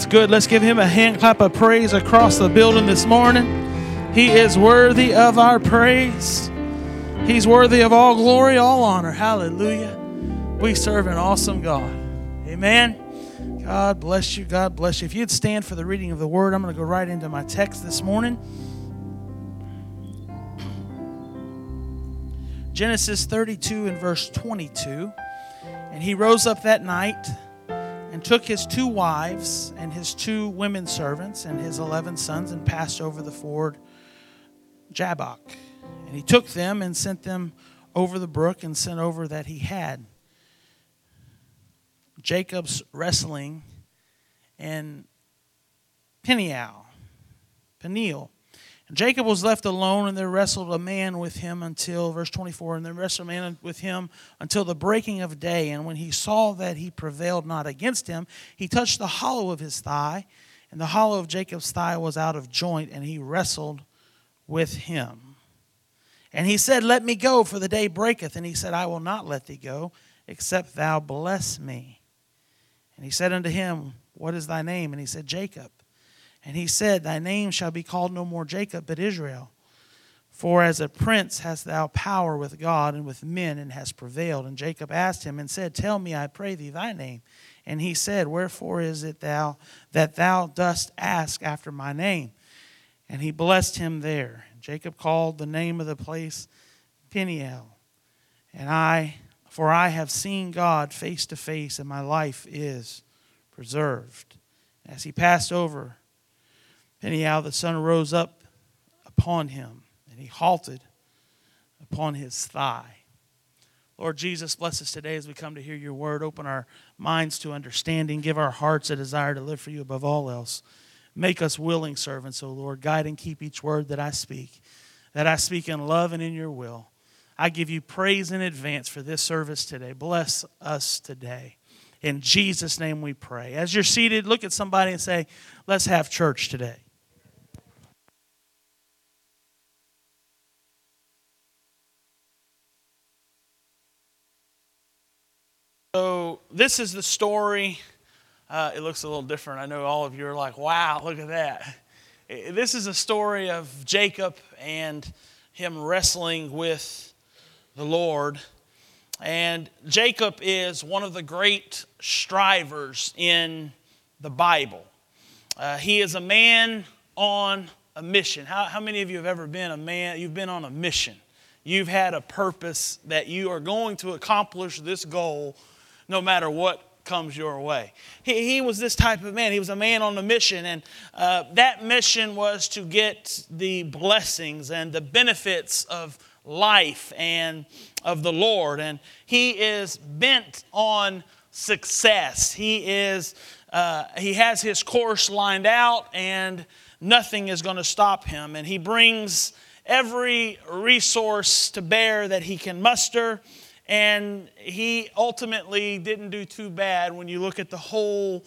good. Let's give him a hand clap of praise across the building this morning. He is worthy of our praise. He's worthy of all glory, all honor. Hallelujah. We serve an awesome God. Amen. God bless you. God bless you. If you'd stand for the reading of the word, I'm going to go right into my text this morning. Genesis 32 and verse 22. And he rose up that night and took his 2 wives and his 2 women servants and his 11 sons and passed over the ford Jabbok. And he took them and sent them over the brook and sent over that he had Jacob's wrestling and Peniel. And Jacob was left alone, and there wrestled a man with him until, verse 24, and there wrestled a man with him until the breaking of day. And when he saw that he prevailed not against him, he touched the hollow of his thigh, and the hollow of Jacob's thigh was out of joint, and he wrestled with him. And he said, Let me go, for the day breaketh. And he said, I will not let thee go, except thou bless me. And he said unto him, What is thy name? And he said, Jacob. And he said, Thy name shall be called no more Jacob, but Israel. For as a prince hast thou power with God and with men, and hast prevailed. And Jacob asked him and said, Tell me, I pray thee, thy name. And he said, Wherefore is it that thou dost ask after my name? And he blessed him there. Jacob called the name of the place Peniel. For I have seen God face to face, and my life is preserved. As he passed over Peniel, the sun rose up upon him, and he halted upon his thigh. Lord Jesus, bless us today as we come to hear your word. Open our minds to understanding. Give our hearts a desire to live for you above all else. Make us willing servants, O Lord. Guide and keep each word that I speak in love and in your will. I give you praise in advance for this service today. Bless us today. In Jesus' name we pray. As you're seated, look at somebody and say, let's have church today. So this is the story. It looks a little different. I know all of you are like, wow, look at that. This is a story of Jacob and him wrestling with the Lord. And Jacob is one of the great strivers in the Bible. He is a man on a mission. How many of you have ever been a man? You've been on a mission. You've had a purpose that you are going to accomplish this goal no matter what comes your way. He was this type of man. He was a man on a mission, and that mission was to get the blessings and the benefits of life and of the Lord. And he is bent on success. He has his course lined out, and nothing is going to stop him. And he brings every resource to bear that he can muster. And he ultimately didn't do too bad when you look at the whole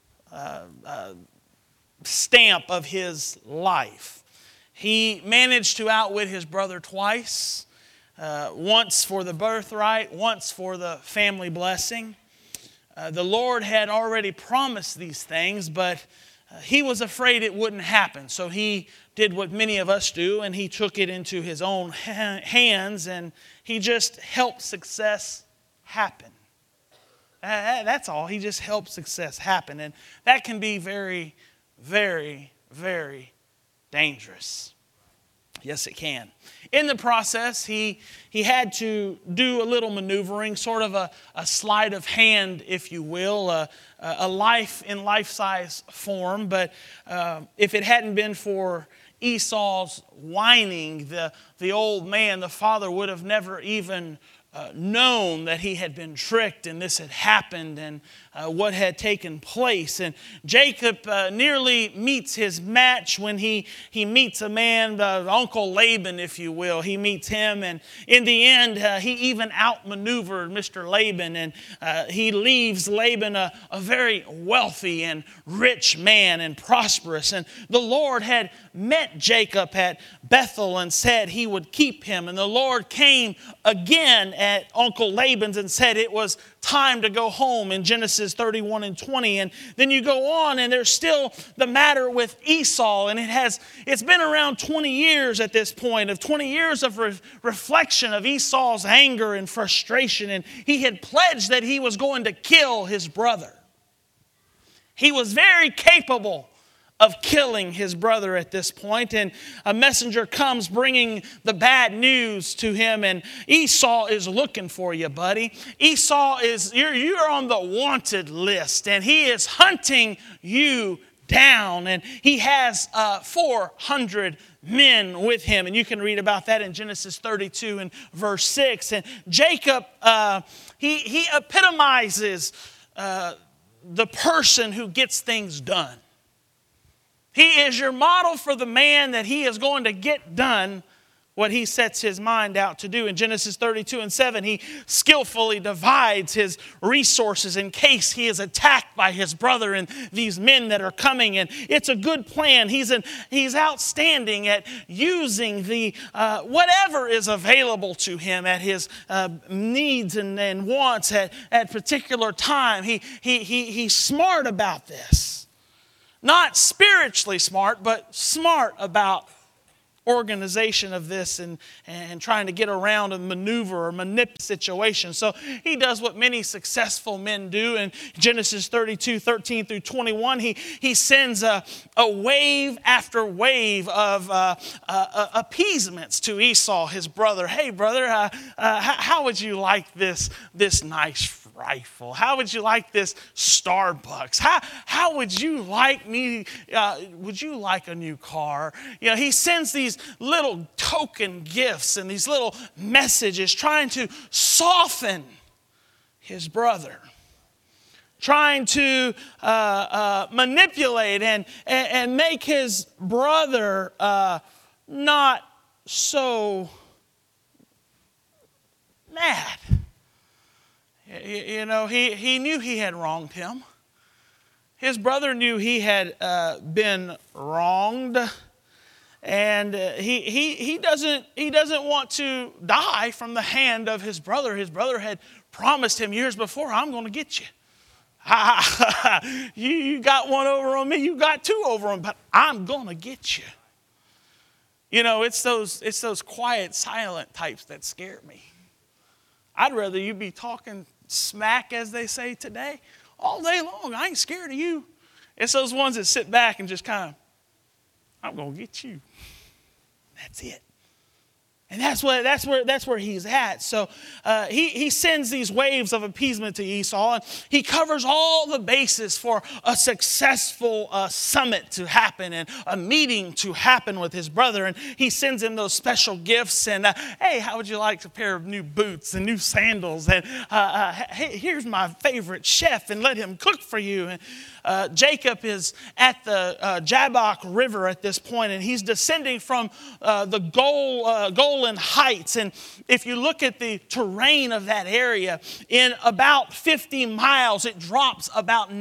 stamp of his life. He managed to outwit his brother twice, once for the birthright, once for the family blessing. The Lord had already promised these things, but he was afraid it wouldn't happen. So he did what many of us do, and he took it into his own hands, and he just helped success happen. That's all. He just helped success happen. And that can be very, very, very dangerous. Yes, it can. In the process, he had to do a little maneuvering, sort of a sleight of hand, if you will, a life in life-size form. But if it hadn't been for Esau's whining, the old man, the father, would have never even known that he had been tricked and this had happened and what had taken place. And Jacob nearly meets his match when he meets a man, Uncle Laban, if you will. He meets him, and in the end, he even outmaneuvered Mr. Laban, and he leaves Laban a very wealthy and rich man and prosperous. And the Lord had met Jacob at Bethel and said he would keep him. And the Lord came again at Uncle Laban's and said it was time to go home in Genesis 31 and 20. And then you go on and there's still the matter with Esau. And it's been around 20 years at this point, of 20 years of reflection of Esau's anger and frustration. And he had pledged that he was going to kill his brother. He was very capable of killing his brother at this point. And a messenger comes bringing the bad news to him, and Esau is looking for you, buddy. Esau you're on the wanted list, and he is hunting you down. And he has 400 men with him. And you can read about that in Genesis 32 and verse 6. And Jacob, he epitomizes the person who gets things done. He is your model for the man that he is going to get done what he sets his mind out to do. In Genesis 32 and 7, he skillfully divides his resources in case he is attacked by his brother and these men that are coming. And it's a good plan. He's outstanding at using the whatever is available to him at his needs and wants at particular time. He's smart about this. Not spiritually smart, but smart about organization of this and trying to get around and maneuver or manipulate situations. So he does what many successful men do. In Genesis 32, 13 through 21, he sends a wave after wave of appeasements to Esau, his brother. Hey, brother, how would you like this nice rifle? How would you like this Starbucks? How would you like me? Would you like a new car? You know, he sends these little token gifts and these little messages trying to soften his brother, trying to manipulate and make his brother not so mad. You know, he knew he had wronged him. His brother knew he had been wronged. And he doesn't want to die from the hand of his brother. His brother had promised him years before, I'm going to get you. You got one over on me, you got two over on me, but I'm going to get you. You know, it's those quiet, silent types that scare me. I'd rather you be talking smack, as they say today, all day long. I ain't scared of you. It's those ones that sit back and just kind of, I'm going to get you. That's it. And that's where he's at. So he sends these waves of appeasement to Esau, and he covers all the bases for a successful summit to happen and a meeting to happen with his brother. And he sends him those special gifts. And hey, how would you like a pair of new boots and new sandals? And hey, here's my favorite chef, and let him cook for you. And Jacob is at the Jabbok River at this point, and he's descending from the Golan Heights. And if you look at the terrain of that area, in about 50 miles, it drops about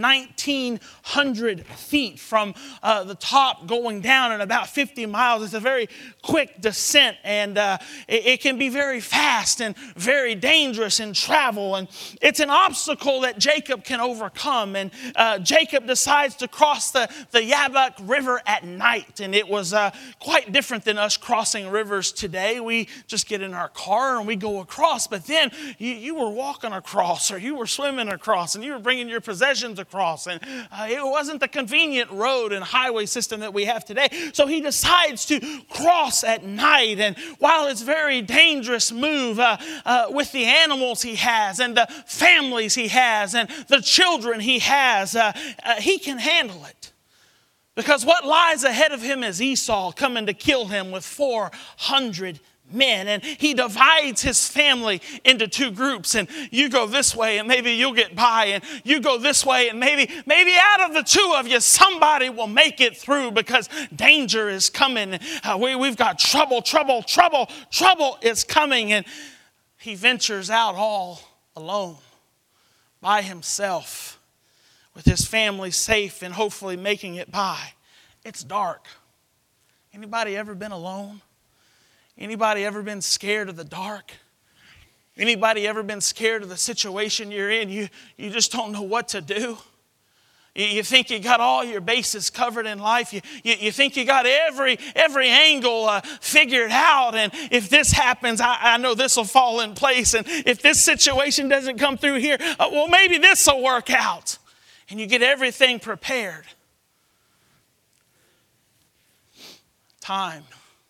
1,900 feet from the top going down. And about 50 miles, it's a very quick descent, and it can be very fast and very dangerous in travel. And it's an obstacle that Jacob can overcome. And Jacob decides to cross the Jabbok River at night. And it was quite different than us crossing rivers today. We just get in our car and we go across. But then you were walking across, or you were swimming across, and you were bringing your possessions across. And it wasn't the convenient road and highway system that we have today. So he decides to cross at night. And while it's a very dangerous move with the animals he has and the families he has and the children he has, he can handle it. Because what lies ahead of him is Esau coming to kill him with 400 men. And he divides his family into two groups. And you go this way and maybe you'll get by. And you go this way and maybe out of the two of you, somebody will make it through, because danger is coming. We've got trouble is coming. And he ventures out all alone by himself, with his family safe and hopefully making it by. It's dark. Anybody ever been alone? Anybody ever been scared of the dark? Anybody ever been scared of the situation you're in? You just don't know what to do. You think you got all your bases covered in life. You think you got every angle figured out. And if this happens, I know this will fall in place. And if this situation doesn't come through here, well, maybe this will work out. And you get everything prepared. Time,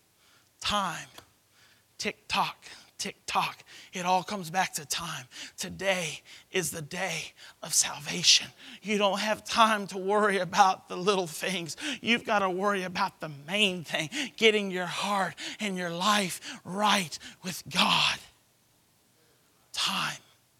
tick-tock, tick-tock. It all comes back to time. Today is the day of salvation. You don't have time to worry about the little things. You've got to worry about the main thing, getting your heart and your life right with God. Time.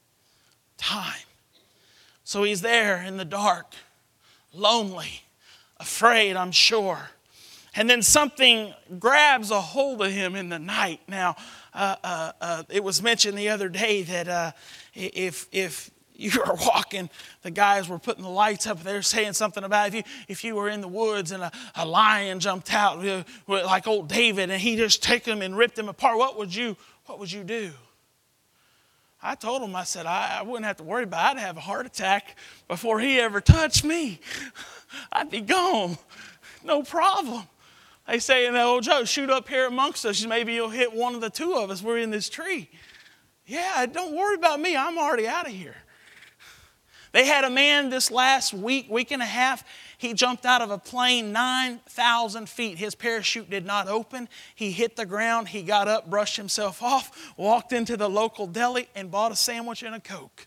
So he's there in the dark, lonely, afraid, I'm sure. And then something grabs a hold of him in the night. Now, it was mentioned the other day that if you were walking, the guys were putting the lights up. They were saying something about if you were in the woods and a lion jumped out like old David and he just took him and ripped him apart, what would you do? I told him, I said, I wouldn't have to worry about it. I'd have a heart attack before he ever touched me. I'd be gone. No problem. They say in the old joke, shoot up here amongst us. Maybe you'll hit one of the two of us. We're in this tree. Yeah, don't worry about me. I'm already out of here. They had a man this last week and a half. He jumped out of a plane 9,000 feet. His parachute did not open. He hit the ground. He got up, brushed himself off, walked into the local deli, and bought a sandwich and a Coke.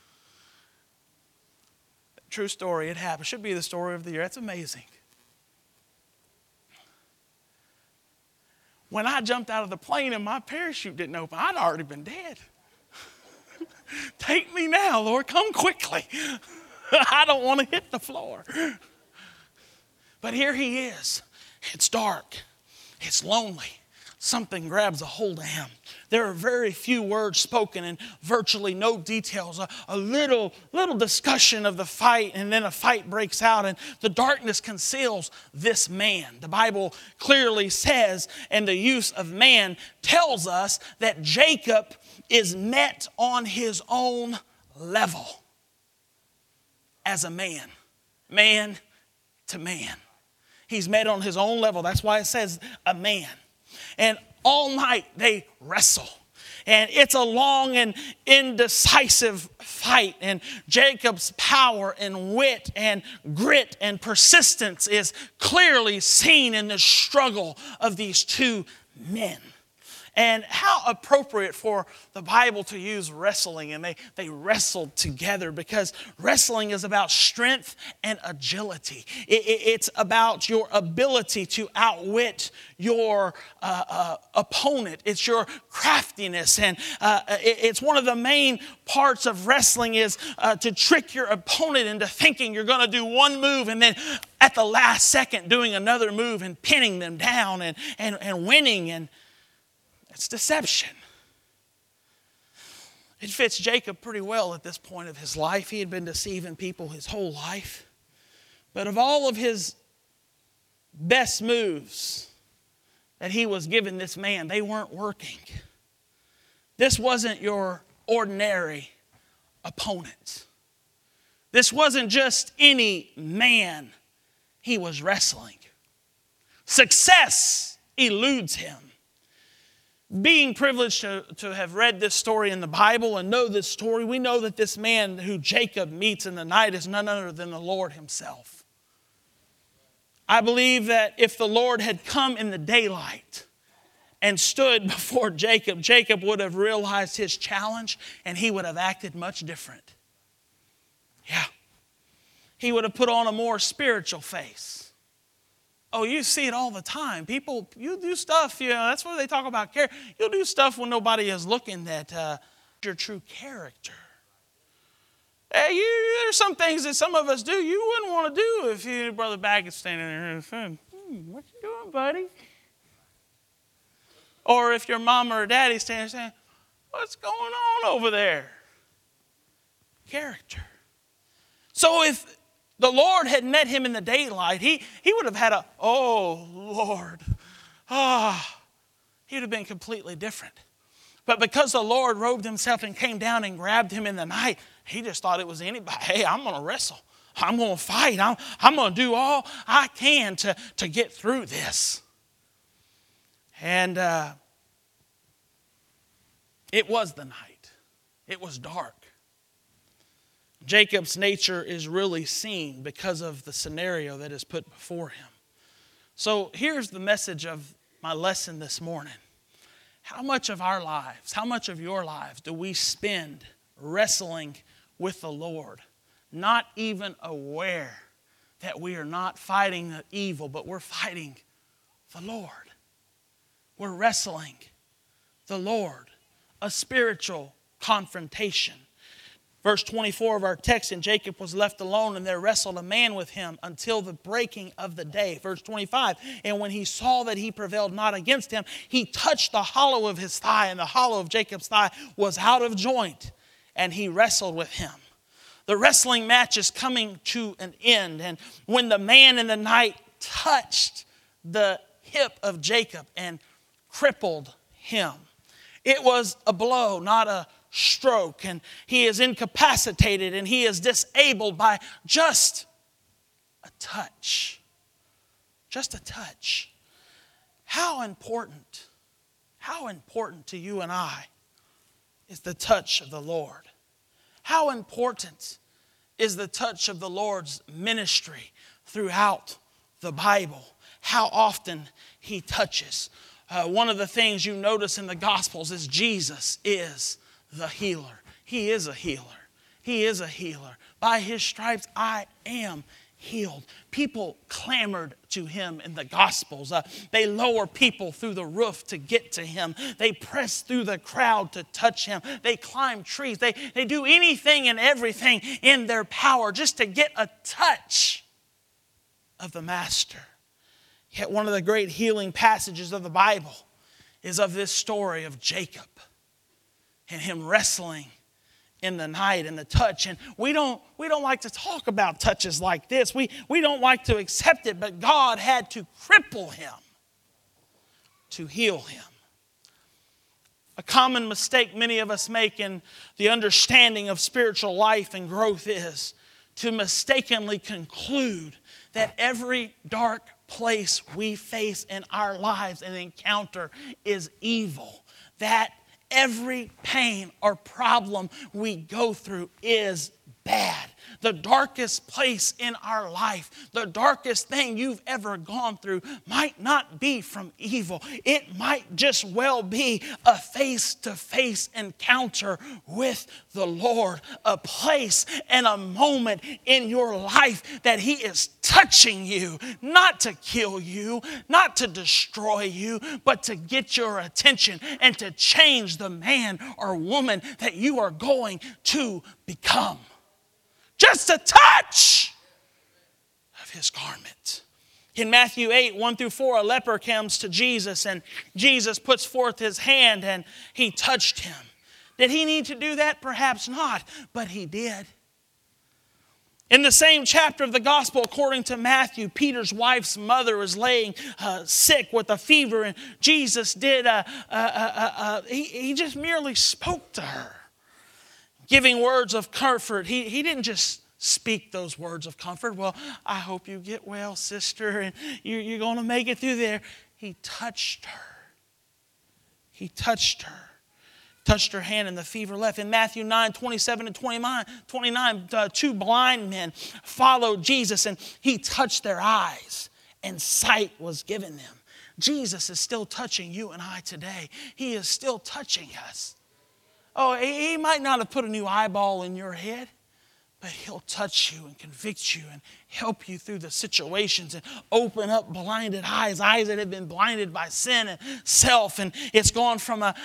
True story. It happened. Should be the story of the year. That's amazing. When I jumped out of the plane and my parachute didn't open, I'd already been dead. Take me now, Lord. Come quickly. I don't want to hit the floor. But here he is. It's dark. It's lonely. Something grabs a hold of him. There are very few words spoken and virtually no details. A little discussion of the fight, and then a fight breaks out, and the darkness conceals this man. The Bible clearly says, and the use of man tells us that Jacob is met on his own level as a man to man. He's met on his own level. That's why it says a man. And all night they wrestle. And it's a long and indecisive fight. And Jacob's power and wit and grit and persistence is clearly seen in the struggle of these two men. And how appropriate for the Bible to use wrestling. And they wrestled together because wrestling is about strength and agility. It's about your ability to outwit your opponent. It's your craftiness. And it's one of the main parts of wrestling is to trick your opponent into thinking you're going to do one move and then at the last second doing another move and pinning them down and winning. And it's deception. It fits Jacob pretty well at this point of his life. He had been deceiving people his whole life. But of all of his best moves that he was giving this man, they weren't working. This wasn't your ordinary opponent. This wasn't just any man he was wrestling. Success eludes him. Being privileged to have read this story in the Bible and know this story, we know that this man who Jacob meets in the night is none other than the Lord himself. I believe that if the Lord had come in the daylight and stood before Jacob, Jacob would have realized his challenge and he would have acted much different. Yeah. He would have put on a more spiritual face. Oh, you see it all the time. People, you do stuff, that's where they talk about care. You'll do stuff when nobody is looking that your true character. Hey, there's some things that some of us do you wouldn't want to do if your brother Baggett's standing there and saying, what you doing, buddy? Or if your mom or daddy's standing there saying, what's going on over there? Character. So if the Lord had met him in the daylight, he would have had oh, Lord. He would have been completely different. But because the Lord robed himself and came down and grabbed him in the night, he just thought it was anybody. Hey, I'm going to wrestle. I'm going to fight. I'm going to do all I can to get through this. And it was the night. It was dark. Jacob's nature is really seen because of the scenario that is put before him. So here's the message of my lesson this morning. How much of our lives, how much of your lives do we spend wrestling with the Lord, not even aware that we are not fighting the evil, but we're fighting the Lord? We're wrestling the Lord, a spiritual confrontation. Verse 24 of our text, and Jacob was left alone, and there wrestled a man with him until the breaking of the day. Verse 25, and when he saw that he prevailed not against him, he touched the hollow of his thigh, and the hollow of Jacob's thigh was out of joint, and he wrestled with him. The wrestling match is coming to an end, and when the man in the night touched the hip of Jacob and crippled him, it was a blow, not a stroke, and he is incapacitated and he is disabled by just a touch. Just a touch. How important to you and I is the touch of the Lord? How important is the touch of the Lord's ministry throughout the Bible? How often he touches. One of the things you notice in the Gospels is Jesus is the healer. He is a healer. He is a healer. By his stripes I am healed. People clamored to him in the Gospels. They lower people through the roof to get to him. They press through the crowd to touch him. They climb trees. They do anything and everything in their power just to get a touch of the Master. Yet one of the great healing passages of the Bible is of this story of Jacob and him wrestling in the night and the touch. And we don't like to talk about touches like this. We don't like to accept it, but God had to cripple him to heal him. A common mistake many of us make in the understanding of spiritual life and growth is to mistakenly conclude that every dark place we face in our lives and encounter is evil. That every pain or problem we go through is bad. The darkest place in our life, the darkest thing you've ever gone through might not be from evil. It might just well be a face-to-face encounter with the Lord. A place and a moment in your life that he is touching you, not to kill you, not to destroy you, but to get your attention and to change the man or woman that you are going to become. Just a touch of his garment. In Matthew 8, 1-4, a leper comes to Jesus and Jesus puts forth his hand and he touched him. Did he need to do that? Perhaps not, but he did. In the same chapter of the gospel, according to Matthew, Peter's wife's mother was laying sick with a fever, and Jesus he just merely spoke to her, giving words of comfort. He didn't just speak those words of comfort. Well, I hope you get well, sister, and you're going to make it through there. He touched her. He touched her. Touched her hand and the fever left. In Matthew 9, 27 and 29, two blind men followed Jesus and he touched their eyes and sight was given them. Jesus is still touching you and I today. He is still touching us. Oh, he might not have put a new eyeball in your head, but he'll touch you and convict you and help you through the situations and open up blinded eyes that have been blinded by sin and self. And it's gone from a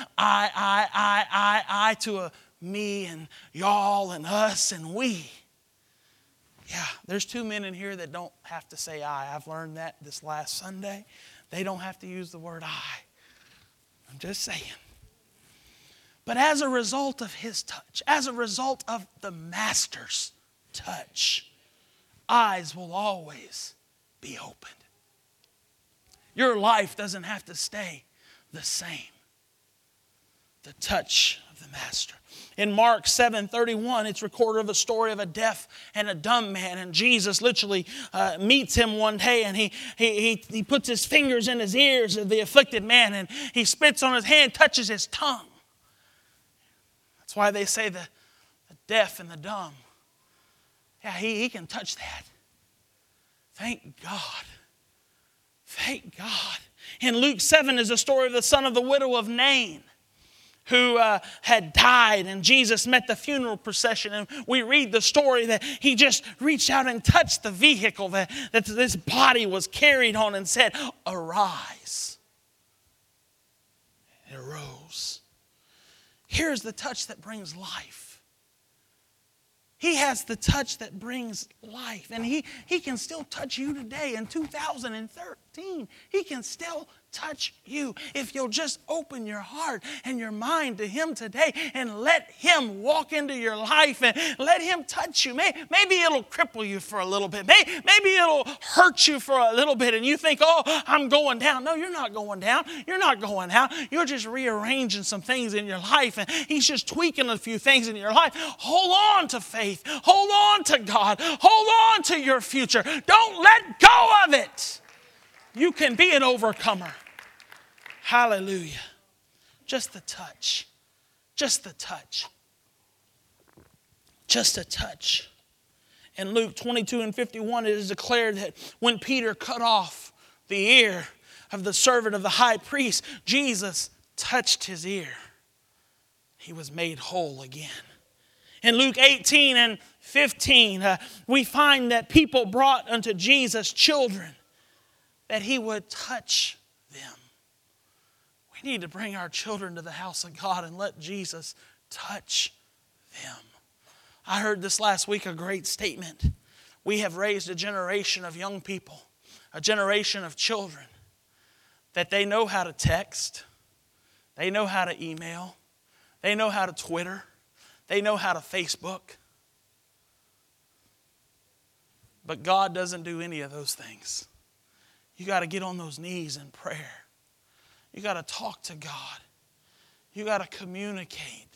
I to a me and y'all and us and we. Yeah, there's two men in here that don't have to say I. I've learned that this last Sunday. They don't have to use the word I. I'm just saying. But as a result of his touch, as a result of the Master's touch, eyes will always be opened. Your life doesn't have to stay the same. The touch of the Master. In Mark 7:31, it's recorded of a story of a deaf and a dumb man. And Jesus literally meets him one day, and he puts his fingers in his ears of the afflicted man, and he spits on his hand, touches his tongue. That's why they say the deaf and the dumb. Yeah, he can touch that. Thank God. Thank God. In Luke 7 is a story of the son of the widow of Nain, who had died, and Jesus met the funeral procession, and we read the story that he just reached out and touched the vehicle that this body was carried on and said, "Arise." It arose. Here's the touch that brings life. He has the touch that brings life, and he can still touch you today in 2013. He can still touch you if you'll just open your heart and your mind to him today and let him walk into your life and let him touch you. Maybe it'll cripple you for a little bit. Maybe it'll hurt you for a little bit and you think, "Oh, I'm going down." No, you're not going down. You're not going out. You're just rearranging some things in your life, and he's just tweaking a few things in your life. Hold on to faith. Hold on to God. Hold on to your future. Don't let go of it. You can be an overcomer. Hallelujah. Just the touch. Just the touch. Just a touch. In Luke 22:51, it is declared that when Peter cut off the ear of the servant of the high priest, Jesus touched his ear. He was made whole again. In Luke 18:15, we find that people brought unto Jesus children, that he would touch them. We need to bring our children to the house of God and let Jesus touch them. I heard this last week, a great statement. We have raised a generation of young people, a generation of children, that they know how to text, they know how to email, they know how to Twitter, they know how to Facebook. But God doesn't do any of those things. You got to get on those knees in prayer. You got to talk to God. You got to communicate.